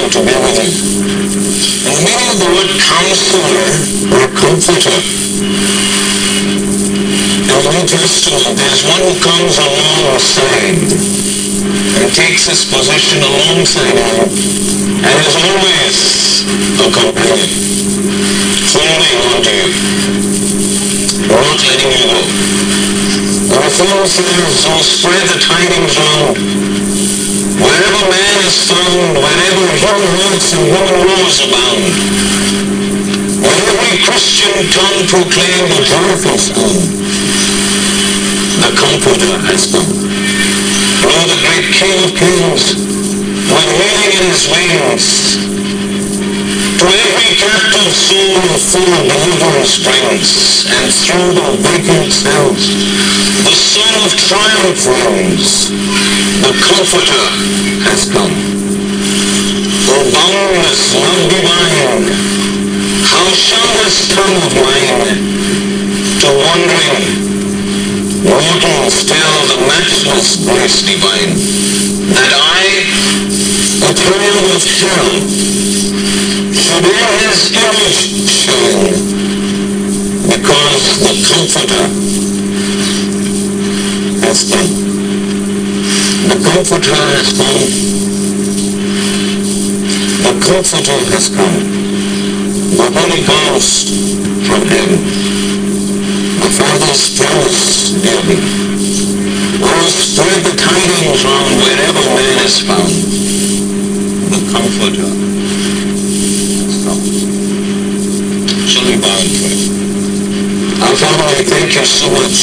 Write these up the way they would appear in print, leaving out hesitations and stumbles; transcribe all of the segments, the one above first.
want to be with you. And the meaning of the word counselor or comforter. In the New Testament, there's one who comes alongside and takes his position alongside him and is always a companion, holding on to you, not letting you go. The Reformer says, "Oh, spread the tidings round. Wherever man is found, wherever young hearts and women rose abound, when every Christian tongue proclaim the joyful sound, the Comforter has come. Lo, the great King of Kings, with healing in his wings, to every captive soul full deliverance brings, and through the vacant cells, the Son of Triumph reigns. The Comforter has come. O boundless love divine, how shall this tongue of mine to wandering mortals tell the matchless grace divine, that I, a child of hell, should in his image shine, because the Comforter has come. The Comforter has come. The Comforter has come. The Holy Ghost from heaven. The Father's promise, dearly. Oh, spread the tidings round wherever man is found. The Comforter has come. Shall we bow and pray? Our Father, I thank you so much.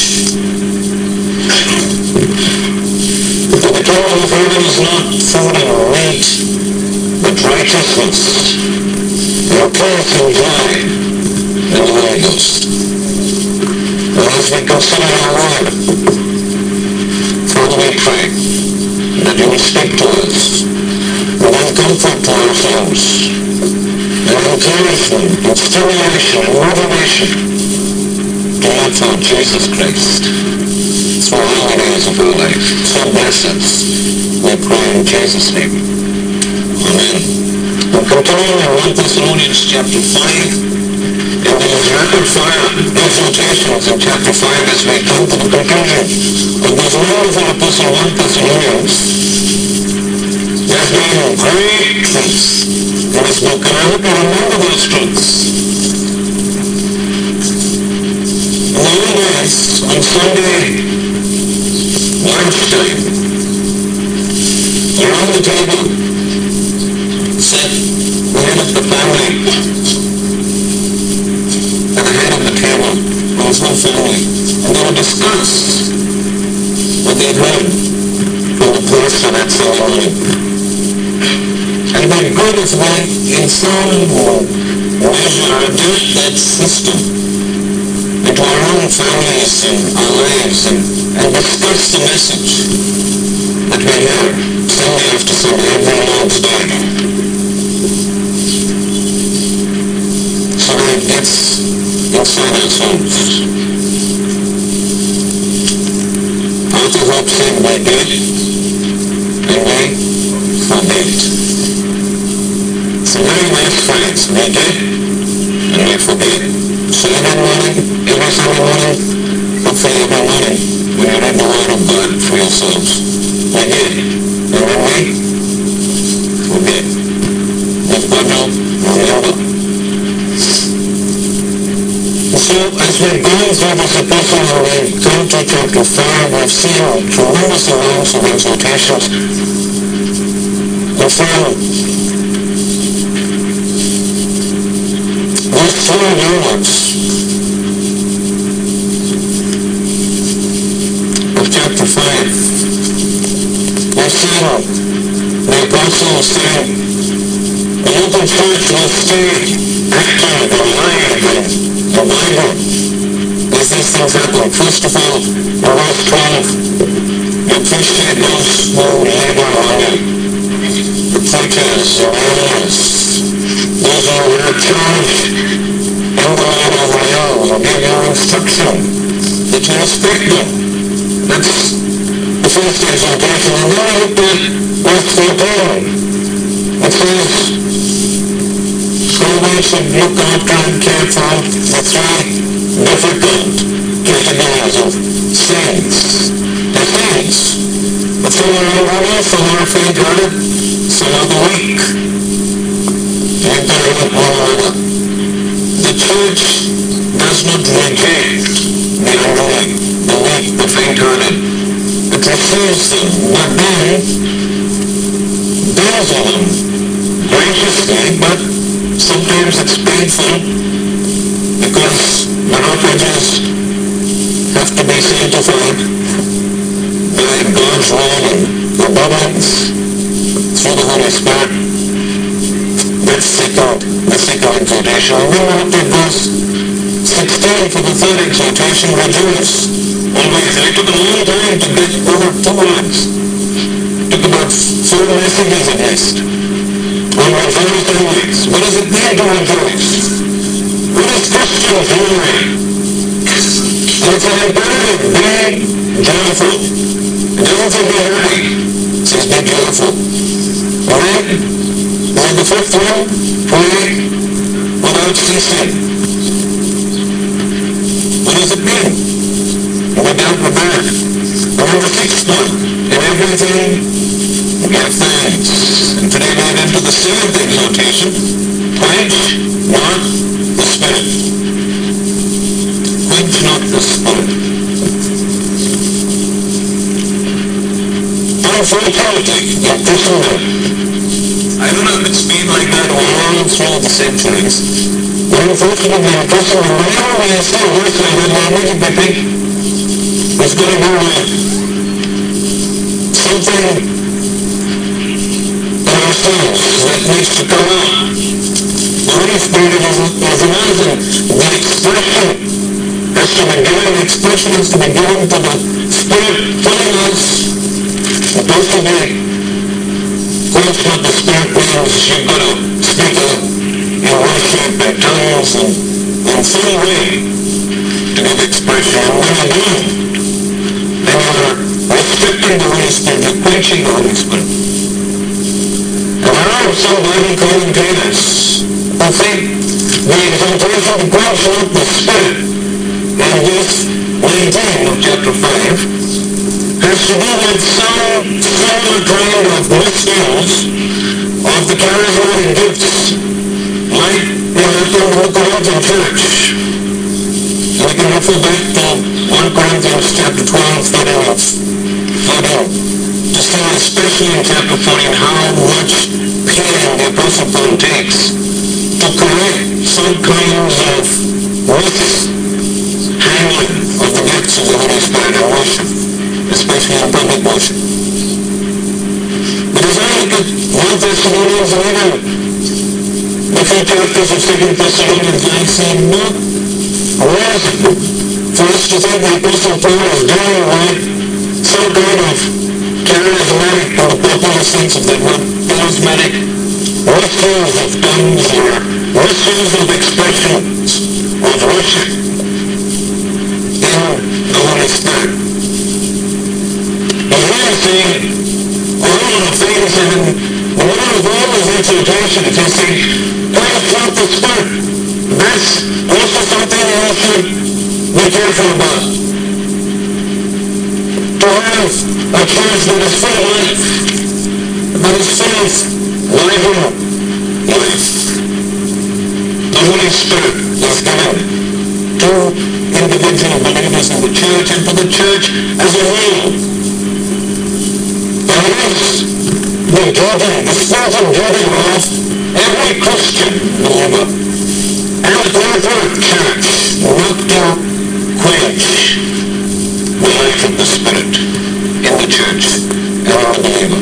For the kingdom of heaven is not food and meat, but righteousness, and peace and joy in the Holy Ghost. And as we consider your word, Father, we pray that you will speak to us, bring comfort to our souls, and encouragement, and stimulation, and motivation to live for Jesus Christ through all the days of our life. So bless us, we pray in Jesus' name. Amen. We're continuing in 1 Thessalonians chapter 5. In these rapid-fire exhortations in chapter 5, as we come to the conclusion of this wonderful epistle 1 Thessalonians, there's been great truths in this book, and I hope you remember those truths. In the old days, on Sunday lunchtime, around the table sat the head of the family. At the head of the table, there was no family, and they would discuss what they had heard from the pastor that Sunday morning. And it would be good if we, in some measure, adapt that system into our own families and our lives, and discuss the message that we hear Sunday after Sunday, every Lord's Day. So that it gets inside our souls. Arthur Hope said, we did, and we forget. It's a very nice phrase. We did, and we forget. So every morning, every Sunday morning, hopefully every morning, when you read the Word of God for yourselves, we did, and then we forget. If God help, remember. So, as we've gone through this epistle and we've come to chapter 5, we've seen tremendous amounts of exhortations. And from these 2 new ones of chapter 5, we've seen the apostle saying, the local church will stay active and alive and the Bible, as these things happen. First of all, in verse 12, you appreciate those who labor on you, the preachers, the elders, those who are charged in the Lord over you, who give you instruction, that you respect them. That's the first exhortation. And then I looked at verse 14. It says, we should look after and care for the three difficult categories of saints. The saints. But some are elderly, some are faint-hearted, some are the weak. You can look one another. The church does not reject the elderly, the weak, the faint-hearted. It receives them, but then deals with them graciously, but sometimes it's painful because the roughridges have to be sanctified by God's word and obedience through the Holy Spirit. That's the second exhortation. And then we looked at verse 16 for the third exhortation, rejoice. Always. It took a long time to get over 2 words. It took about 4 messages at least. On rejoice always. What does it mean to rejoice? What is Christian joy? And it's an imperative. Be joyful. It doesn't say be happy. It says be joyful. Alright? And the fifth one, pray without ceasing. What does it mean? We dealt with that. And the sixth one, in everything, give thanks. And today we get into the seventh exhortation, quench not the Spirit. Quench not the Spirit. Unfortunately, in Christendom, I don't know if it's been like that all through the centuries, but unfortunately in Christendom, whenever we say a verse like that, we immediately think it's going to go with something in ourselves that needs to come out. The Holy Spirit is amazing. The expression has to be given, the expression has to be given to the Spirit filling us. Supposed to be quench not the Spirit means you've got to speak in worship and tongues and in some way to give expression. And when you do, then you're restricting the Holy Spirit, you're quenching the Holy Spirit. And there are some Bible commentators who think the exhortation to quench not the Spirit in verse 19 of chapter 5 has to do with some similar kind of misuse of the charismatic gifts, like in the Corinthian church. And we can refer back to 1 Corinthians chapter 12, 13, to see especially in chapter 14 how much pain the Apostle Paul takes to correct some kinds of mishandling of the gifts of the Holy Spirit in worship, especially in public worship. But as I look at 1 Thessalonians and even the few chapters of 2 Thessalonians, I see no reason for us to think the Apostle Paul is dealing with some kind of charismatic, or the popular sense of that word, charismatic misuse of tongues or misuse of expressions of worship in the Holy Spirit. He's really saying all of the things, and one of all his exhortations, he's saying, quench not the Spirit. That's also something you should be careful about. To have a church that is full of life, that is full of living life. The Holy Spirit is given to individual believers in the church and to the church as a whole. And it is the duty, the spiritual duty of every Christian believer and every church not to quench the life of the Spirit in the church and in the believer.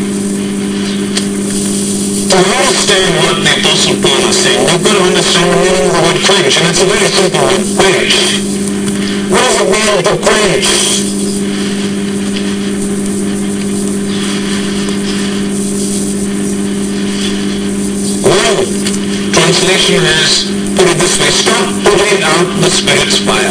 To understand what the Apostle Paul is saying, you've got to understand the meaning of the word quench, and it's a very simple word, quench. What does it mean to quench? One translation has put it this way, stop putting out the Spirit's fire.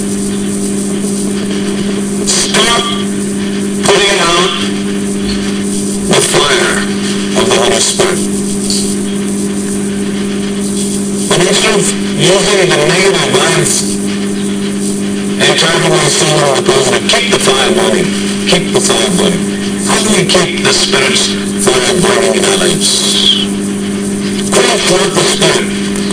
Stop putting out the fire of the Holy Spirit. using the negative vibes and charging my soul on the positive. Keep the fire burning. Keep the fire burning. How do we keep the Spirit's fire burning in our lives? Quench not the Spirit.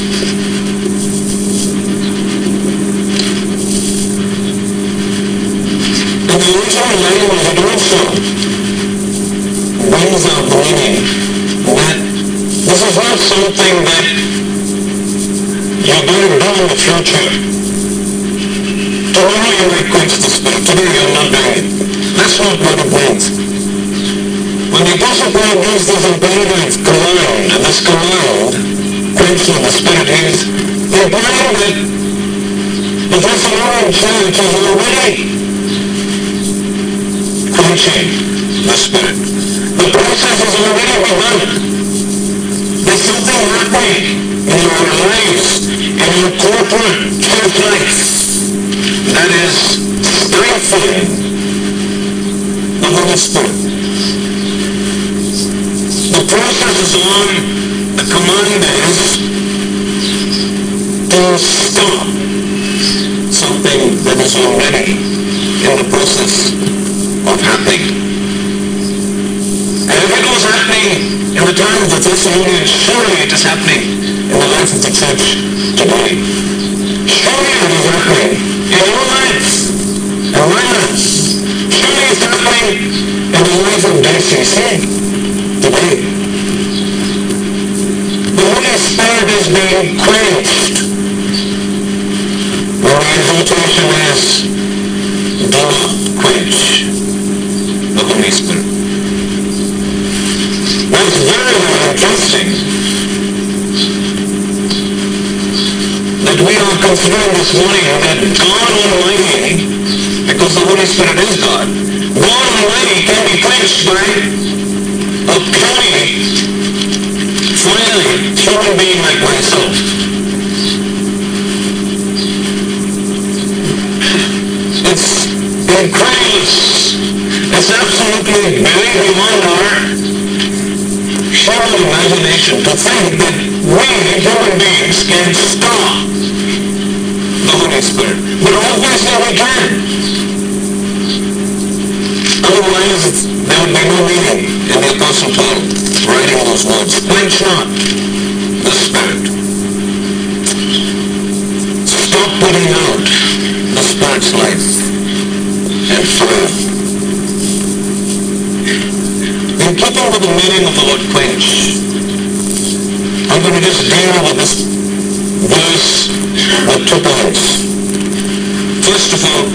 And the original language, it also brings out the meaning that this is not something that you're going to do in the future. Tomorrow you may quench the Spirit. Today you're not doing it. That's not what it means. When the Apostle Paul gives this imperative command, and this command, quenching the Spirit, is implying that the Thessalonian church is already quenching the Spirit. The process is already begun. There's something happening in our lives, in our corporate church life, that is stifling the Holy Spirit. The process is on. The command is to stop something that is already in the process of happening. And if it was happening in the time of the Thessalonians, surely it is happening in the life of the church today. Surely it is happening in your life and my life. Surely it's happening in the life of DCC today. The Holy Spirit is being quenched. When the exhortation is, do not quench the Holy Spirit. That's very, very interesting that we are considering this morning that God Almighty, because the Holy Spirit is God, God Almighty can be quenched by a puny, fiery human being like myself. It's incredulous. It's absolutely very beyond our human imagination to think that we human beings can stop the Holy Spirit. But obviously we can. Otherwise there would be no meaning in the Apostle Paul writing those words. Quench not the Spirit. Stop putting out the Spirit's life and fire. In keeping with the meaning of the word quench, I'm going to just deal with this verse with 2 points. First of all,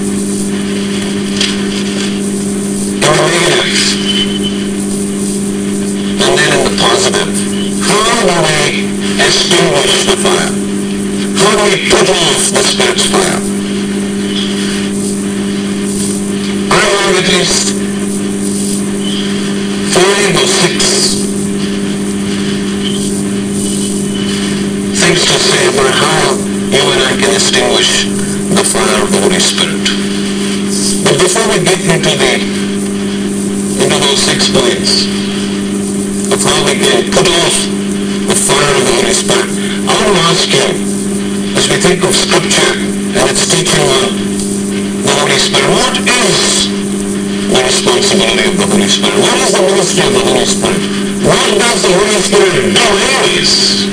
in the negative, and then in the positive. How do we extinguish the fire? How do we put off the Spirit's fire? I have at least 5 or 6 things to say about how you and I can extinguish the fire of the Holy Spirit. But before we get into those 6 points of how we can put off the fire of the Holy Spirit, I want to ask you, as we think of Scripture and its teaching on the Holy Spirit, what is the responsibility of the Holy Spirit? What is the ministry of the Holy Spirit? What does the Holy Spirit do anyways?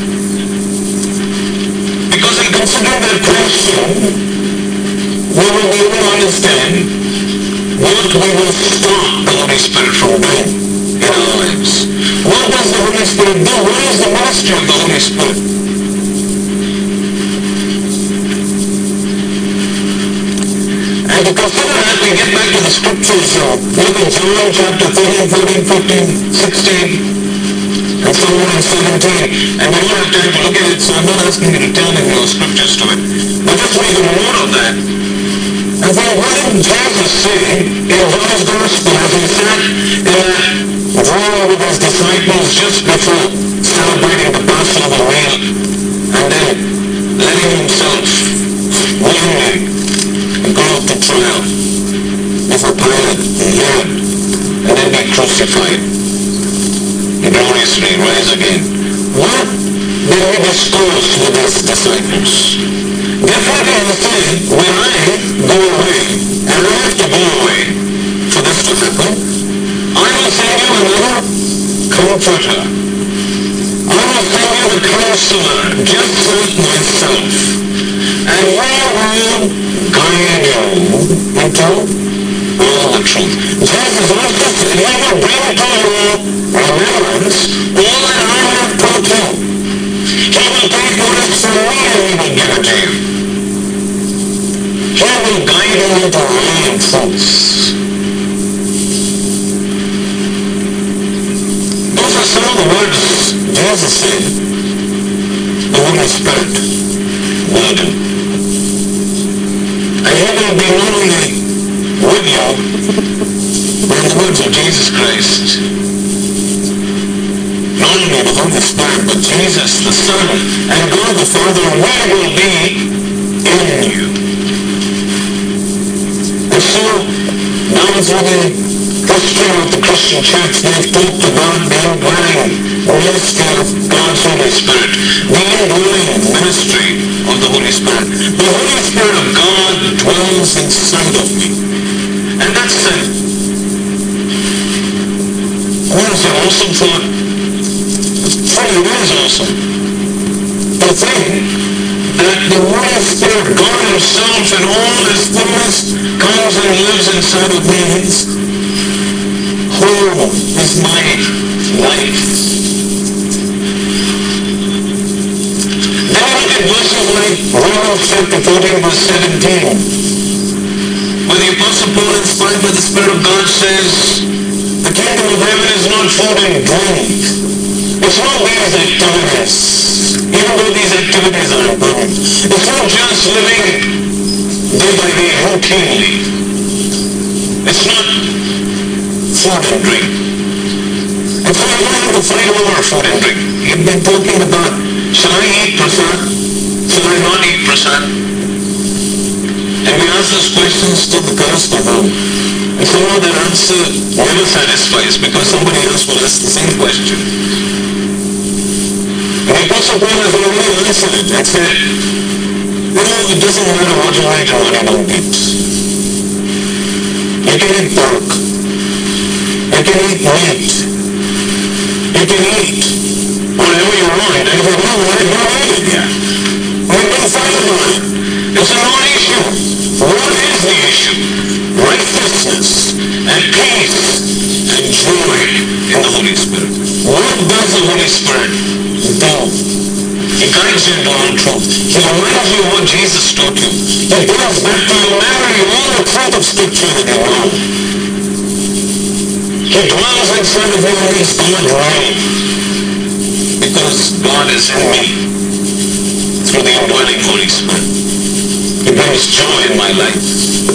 Because in considering that question, we will be able to understand what we will stop the Holy Spirit from doing in our lives. What does the Holy Spirit do? What is the ministry of the Holy Spirit? And to consider that, we get back to the Scriptures. Look at John chapter 13, 14, 15, 16, and so on and 17. And we don't have time to look at it, so I'm not asking you to turn in your Scriptures to it. But just make a note of that. And then what did Jesus say in John's Gospel as he sat in that room with his disciples just before celebrating the Passover meal, and then letting himself willingly go to trial before Pilate, Herod, and then be crucified, gloriously rise again? What then he discoursed with his disciples. Therefore he said, when I go away, and I have to go away for this to happen, I will send you another comforter. I will send you the counselor, just like myself. And we will guide you into all the truth. Jesus also said, he will bring to your remembrance all that I have taught you. He will take what is from me and he will give it to you. He will guide you into all truths. Those are some of the words Jesus said the Holy Spirit will do. And he will be not only with you, but in the words of Jesus Christ, not only the Holy Spirit, but Jesus the Son and God the Father, we will be in you. And so, now through the history of the Christian church, they've talked about the indwelling ministry of God's Holy Spirit, the indwelling ministry of the Holy Spirit. The Holy Spirit of God dwells inside of me. And that's it. What is an awesome thought? It is awesome. To think that the Holy Spirit, God himself in all his fullness, comes and lives inside of me. His home is my life. Then look at verses like Romans chapter 14 verse 17. Where the Apostle Paul, inspired by the Spirit of God, says, the kingdom of heaven is not food and drink. It's not these activities, even though these activities are important. It's not just living day by day routinely. It's not food and drink. And so you don't have to fight over food and drink. You've been talking about, shall I eat prasad? Shall I not eat prasad? And we ask those questions to the cost of whom? And somehow that answer never satisfies because somebody else will ask the same question. And the Apostle Paul has already answered it and said, it doesn't matter what you eat or what you don't eat. You can eat pork. You can eat meat. You can eat whatever you want. And if you don't want it, don't eat it. Yeah. We don't fight about it. It's a non-issue. What is the issue? Righteousness and peace and joy in the Holy Spirit. What does the Holy Spirit do? He guides you into all truth. He reminds you of what Jesus taught you. He brings back to your memory all the truth of Scripture that you know. He dwells inside of you and he's God reign. Because God is in me through the indwelling Holy Spirit. He brings joy in my life.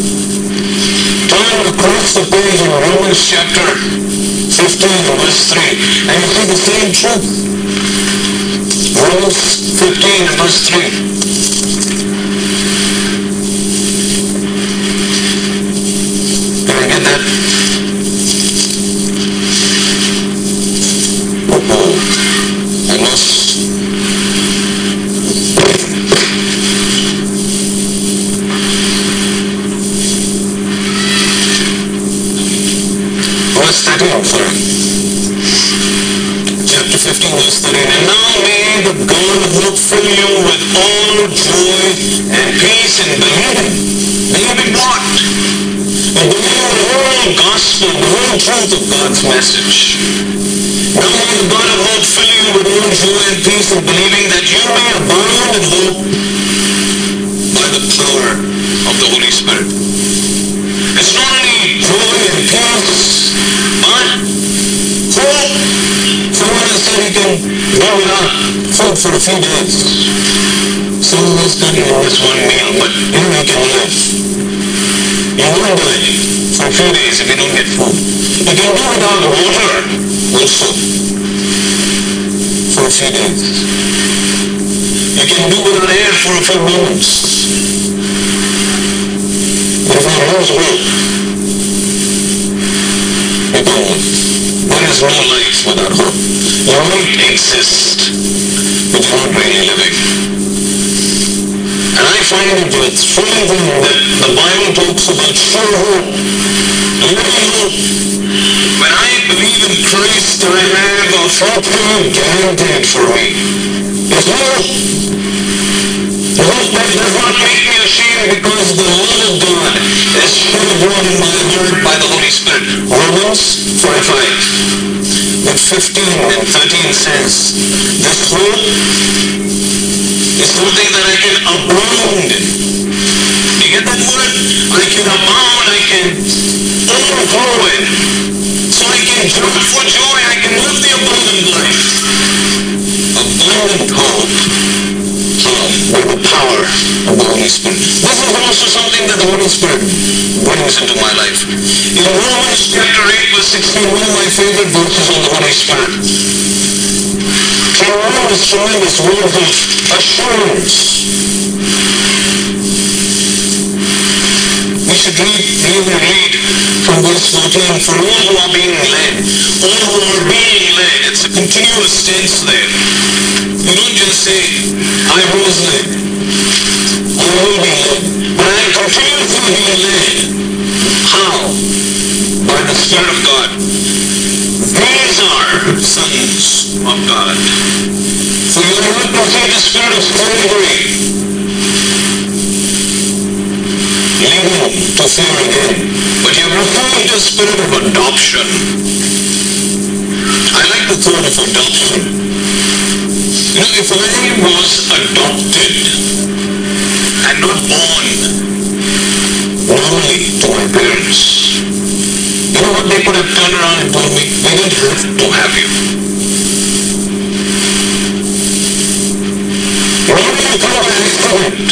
Turn across the page in Romans chapter 15 verse 3 and you see the same truth. Romans 15 verse 3. Can I get that? I lost. Verse 13, I'm sorry. Chapter 15, verse 13. And now may the God of hope fill you with all joy and peace in believing. Believing what? And believing the whole gospel, the whole truth of God's message. Now may the God of hope fill you with all joy and peace in believing that you may abound in hope by the power of the Holy Spirit. It's not only joy and peace, but hope. Someone has said he can go without food for a few days. Someone else can eat this one meal, but you know he can live. You won't die for a few days if you don't get food. You can do without water also for a few days. You can do without air for a few moments. If you lose weight, you can live. There is no life without hope. You might exist, but you're not really living. And I find it thrilling that the Bible talks about sure hope, living hope. When I believe in Christ, I have a fortune guaranteed for me. It's hope. The hope that does not make me ashamed, because the love of God is shed abroad in my heart by the Holy Spirit. Romans 5:5. But 15 and 13 says, this hope is something that I can abound in. You get that word? I can abound, I can overflow in. So I can jump for joy, I can live the abundant life. Abundant hope with the power of the Holy Spirit. This is also something that the Holy Spirit brings into my life. In Romans chapter 8 verse 16, one of my favorite verses on the Holy Spirit. King Paul is showing us words of assurance. We should really read from verse 14. For all who are being led, it's a continuous tense there. You don't just say, I was led, I will be led, but I am continuously being led. How? By the Spirit of God. These are sons of God. So you are not receive the spirit of slavery, leading to fear again, but you have received the spirit of adoption. I like the thought of adoption. You know, if I was adopted and not born normally to my parents, you know what they could have turned around and told me? We didn't have to have you. Why did you come by accident?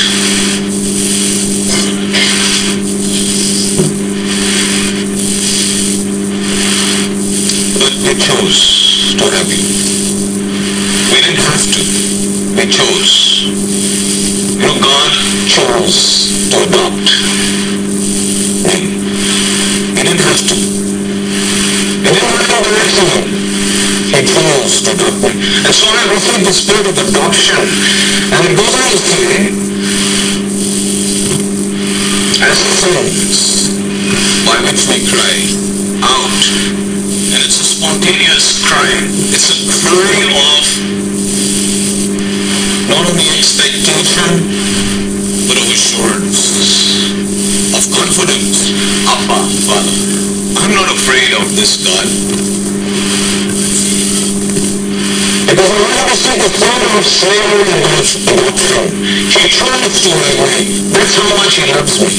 But they chose to have you. We didn't have to. We chose. You know, God chose to adopt me. He didn't have to. He didn't have to by accident. He chose to adopt me. And so I received the spirit of adoption. And it goes on to say, as sons, by which we cry out. And it's a spontaneous cry. It's a cry of not only expectation, but of assurance, of confidence. Abba, Father, I'm not afraid of this God. Because I understand the thought of slavery and adoption. He chose to have me. That's how much he loves me.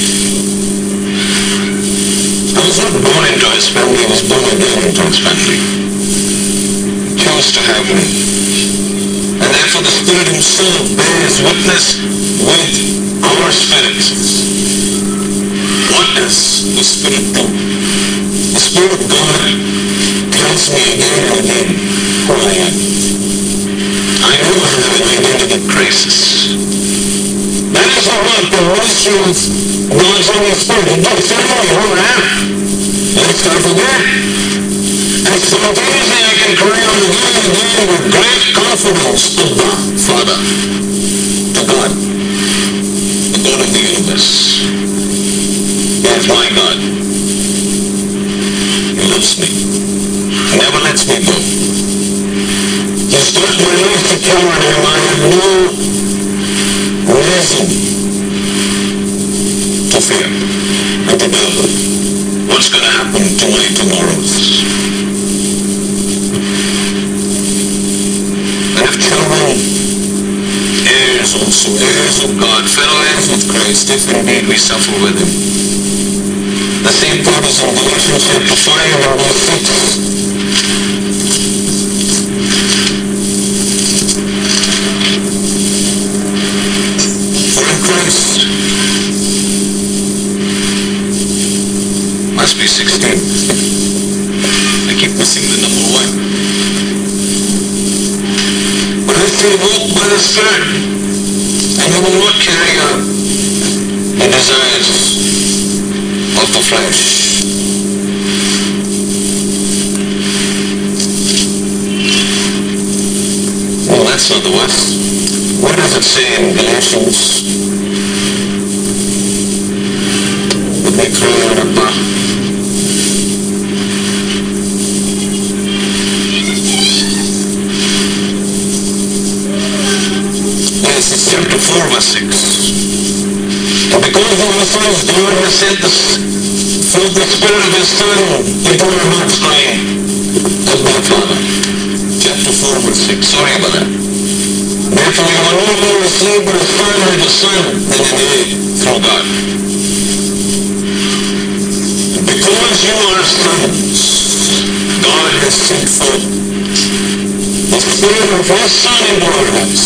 I was not born into his family, I was born again into his family. He chose to have me. And therefore the Spirit himself bears witness with our spirits. What does the Spirit do? The Spirit of God tells me again and again who I am. I know I have an identity crisis. That is what the ministry of God's Holy Spirit. It does tell me who I am. Let's not forget. And simultaneously I can cry out again and again with great confidence, Abba, Father, to God, the God of the universe. He is my God. He loves me. He never lets me go. He's got my life secure in him. I have no reason to fear and to doubt what's going to happen to my tomorrows. I have children, heirs also, heirs of God, fellow heirs with Christ, if indeed we suffer with him. The same thought is in Galatians chapter 5 and verse 6. Christ. Must be 16. I keep missing the number 1. But I say walk by the Spirit, and you will not carry out the desires of the flesh. Well, that's not the worst. What does it say in Galatians? Yes, it's chapter 4 verse 6. Because the sons God has sent the Spirit of His Son into our hearts, crying, Abba, Father. Chapter 4 verse 6. Sorry about that. Therefore you are no longer a slave but a father and a son, and an heir through God. Because you are sons, God has sent forth the Spirit of His Son into our hearts.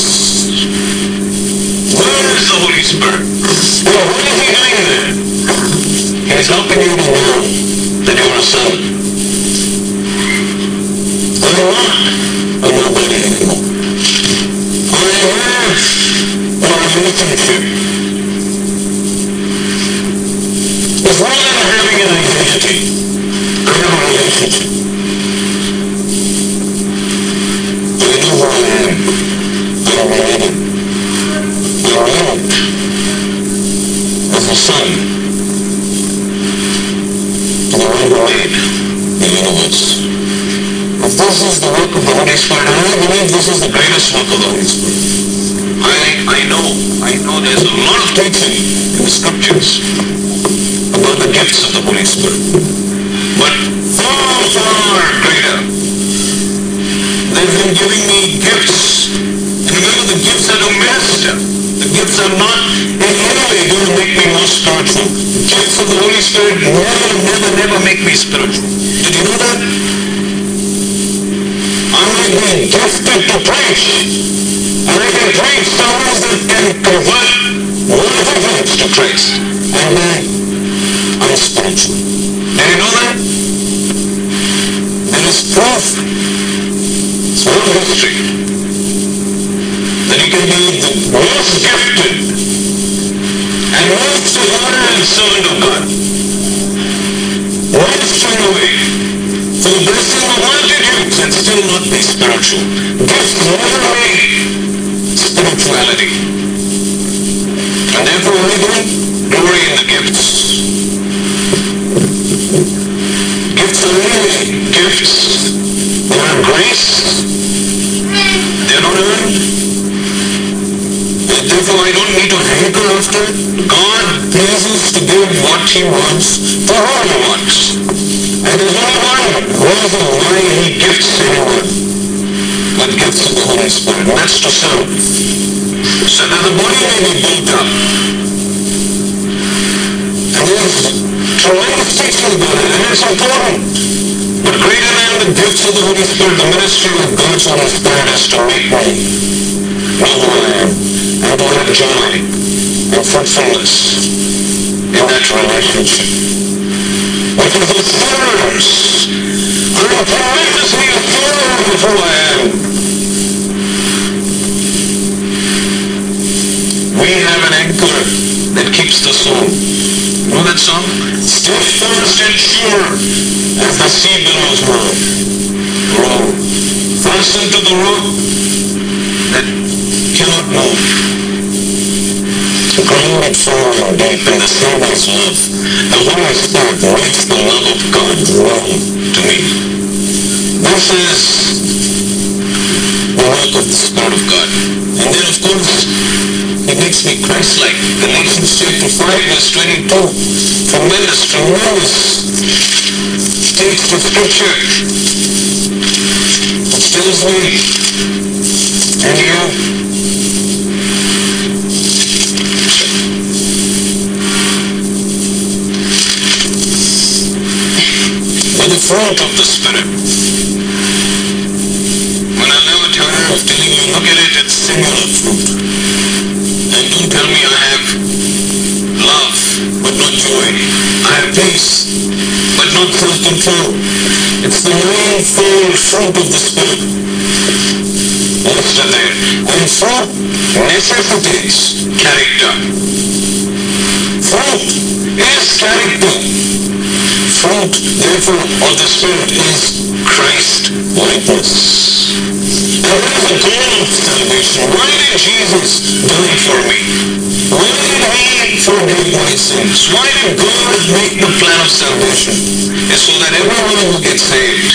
Where is the Holy Spirit? Well, what is He doing there? He is helping you to know that you are a son. I'm not a nobody anymore. I have a relationship. It's more than having an identity. I have a relationship. I know who I am. I'm related. I'm loved as a son to the one who made the universe. If this is the work of the Holy Spirit, and I believe this is the greatest work of the Holy Spirit. I know there's a lot of teaching in the scriptures about the gifts of the Holy Spirit. But far, far greater. They've been giving me gifts. And remember, the gifts are to minister. The gifts are not in any way going to make me more spiritual. The gifts of the Holy Spirit never make me spiritual. Did you know that? I might be gifted to preach. And I can preach songs that can convert multitudes to Christ. And I'm spiritual. Did you know that? There is proof. It's not history. That you can be the most gifted and most honored servant of God. Most turned away for the blessing of multitudes and still not be spiritual. Gifts never make spirituality. And therefore we don't glory in the gifts. Gifts are really gifts. They are grace. They are not earned. And therefore I don't need to hanker after it. God pleases to give what He wants to whom He wants. And there's only one reason why He gifts anyone, but gifts of the Holy Spirit. And that's to serve. So that the body may be built up. And there's tremendous teaching about it, and it's important. But greater than the gifts of the Holy Spirit, the ministry of God's Holy Spirit is to make me know who I am, and to have joy and fruitfulness in that relationship. Because the sinners are tremendously assured of who I am. We have an anchor that keeps the soul. You know that song? Stay fast and sure as the sea billows roll. Fasten to the rock that cannot move. Grounded firm and deep in the Savior's love, the Holy Spirit makes the love of God draw to me. This is the work of the Spirit of God. And then of course, He makes me Christ-like. Galatians chapter 5 verse 22. Tremendous text of Scripture. It tells me and you the fruit of the Spirit. When I never tire of telling you, look at it, it's singular fruit. And don't tell me I have love, but not joy. I have peace, but not self-control. It's the manifold fruit of the Spirit. Listed there. And fruit necessitates character. Fruit is character. Fruit, therefore, of the Spirit is Christ-likeness. And there is the goal of salvation? Why did Jesus die for me? Why did He forgive my sins? Why did God make the plan of salvation? It's so that everyone who gets saved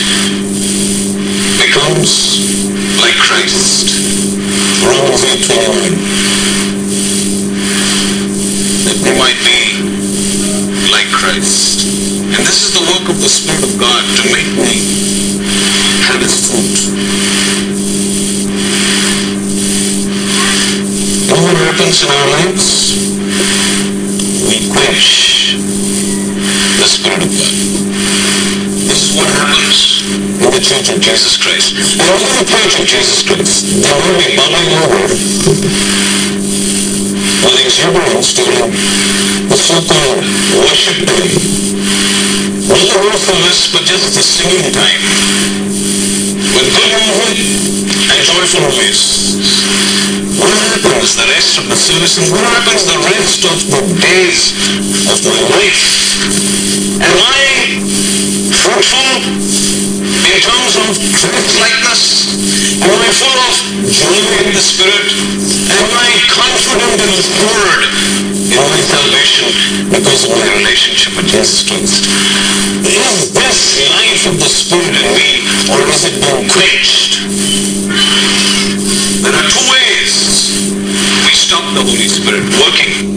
becomes like Christ. Romans 8:29. That we might be like Christ. And this is the work of the Spirit of God, to make me have His fruit. You know what happens in our lives? We quench the Spirit of God. This is what happens in the Church of Jesus Christ. And in the Church of Jesus Christ, they will be bubbling over with exuberance during the so-called worship day. Not the whole service, but just the singing time. With good music and joyful voice. What happens the rest of the service, and what happens the rest of the days of my life? Am I fruitful in terms of Christ-likeness? Am I full of joy in the Spirit? Am I confident and assured in my salvation because of my relationship with Jesus Christ? Is this life of the Spirit in me, or is it being quenched? There are two ways we stop the Holy Spirit working.